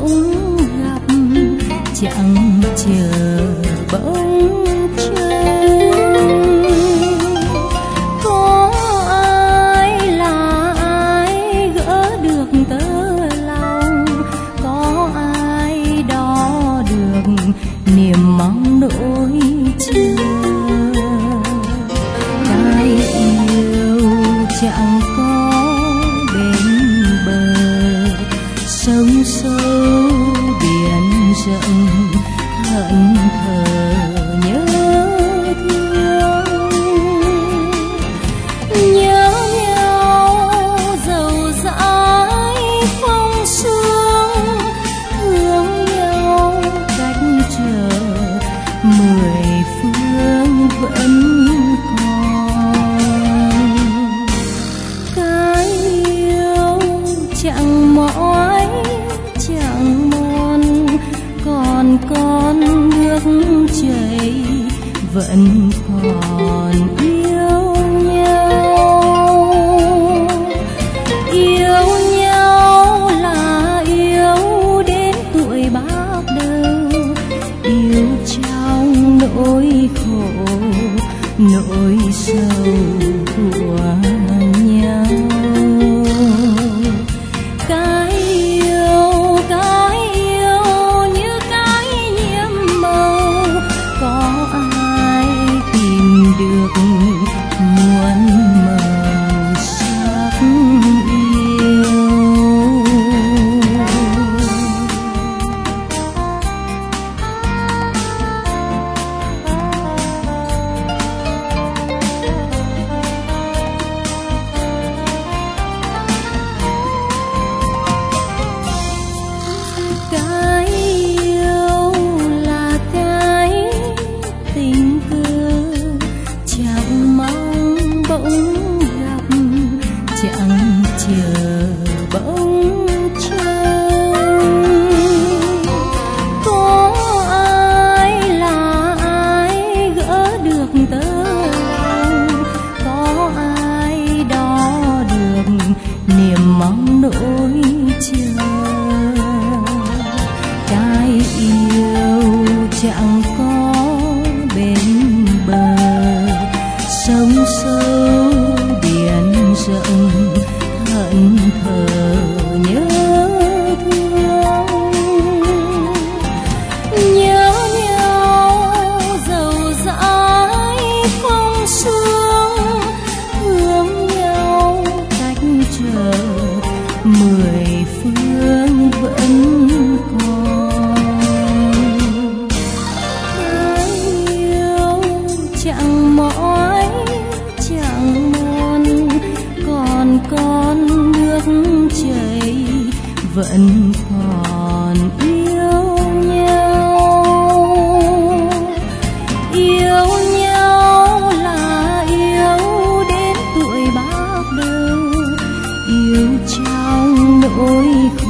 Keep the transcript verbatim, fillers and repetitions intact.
bỗng gặp, chẳng chờ bỗng trông. Có ai là ai gỡ được tơ lòng, có ai đo được niềm mong nỗi chờ. Cái yêu chẳng có bên bờ, sông sâu biển rộng thẫn thờ nhớ thương. Nhớ nhau dầu dãi phong sương, thương nhau cách trở mười phương vẫn còn. Cái yêu chẳng mỏi chẳng mòn, còn con nước chảy vẫn còn yêu nhau. Yêu nhau là yêu đến tuổi bạc đầu, yêu trong nỗi khổ nỗi sầu của nhau. Cái yêu cái yêu như cái nhiệm màu, có ai tìm được muôn màu sắc yêu. Cái yêu là cái tình cờ, chẳng mong bỗng gặp, chẳng chờ bỗng trông. Có ai là ai gỡ được tơ lòng, có ai đo được niềm mong nỗi chờ. Cái yêu chẳng có bên bờ, sông sâu biển rộng thẫn thờ nhớ thương. Nhớ nhau dầu dãi phong sương, thương nhau cách trở mười phương vẫn còn. Cái yêu chẳng mỏi chẳng mòn, còn con nước chảy vẫn còn yêu nhau. Yêu nhau là yêu đến tuổi bạc đầu, yêu trong nỗi